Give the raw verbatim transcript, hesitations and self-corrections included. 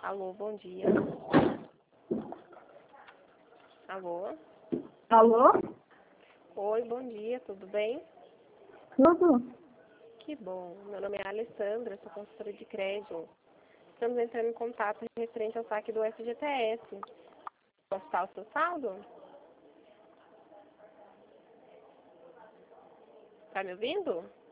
Alô, bom dia. Alô? Alô? Oi, bom dia, tudo bem? Tudo? Que bom. Meu nome é Alessandra, sou consultora de crédito. Estamos entrando em contato referente ao saque do F G T S. Posso estar o seu saldo? Tá me ouvindo?